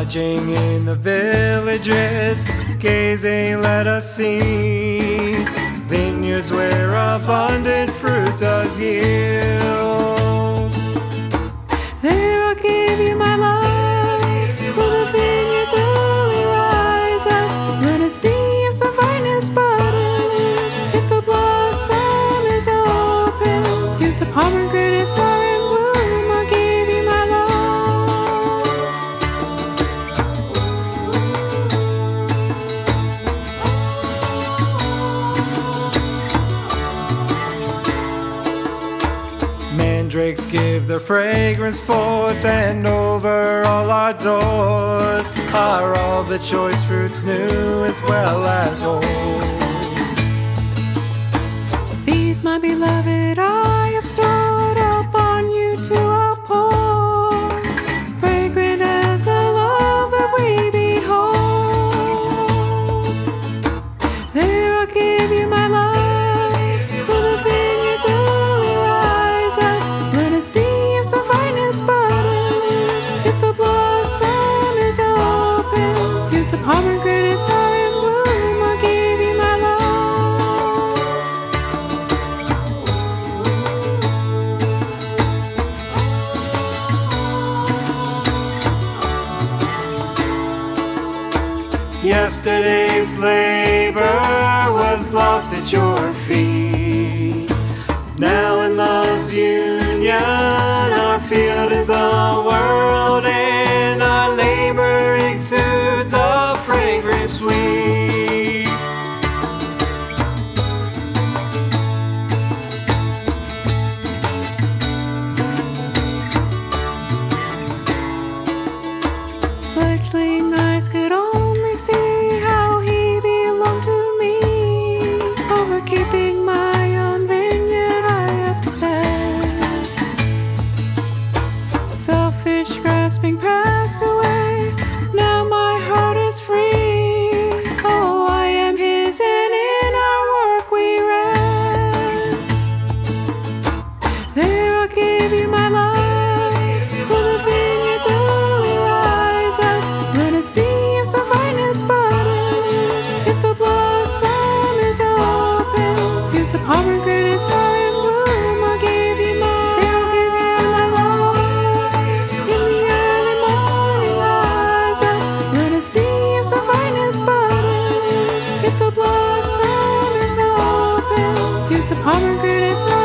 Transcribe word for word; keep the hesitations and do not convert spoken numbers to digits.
Lodging in the villages, gazing let us see vineyards where abundant fruit does yield. There I'll give you my life, for the vineyards early rise up. Let us see if the vine is budding, if the blossom is open, if the pomegranates are in bloom. I'll give you my love. Mandrakes give their fragrance forth, and over all our doors are all the choice fruits, new as well as old. These, my beloved, I have stored up on you to uphold, fragrant as the love that we behold. There I'll give you my life, for the vineyards early rise up. Let us see if the vine is budding, if the blossom is open, if the pomegranates are in bloom. I'll give you my love. Yesterday's labor was lost at your feet. Now in love's union, our field is a world, and our labor exudes a fragrance sweet. Fledgling eyes could only see how he belonged to me. Over keeping my own vineyard I obsessed. Selfish grasping passed away, now my heart is free. Oh, I am his, and in our work we rest. There I'll give you my life, for the vineyards early rise up. Let us see if the vine is budding, if the blossom is open, if the pomegranates are in bloom. I'll give you my, there I'll give you my life. In the early morning rise up. Let us see if the vine is budding, if the blossom is open, if the pomegranates are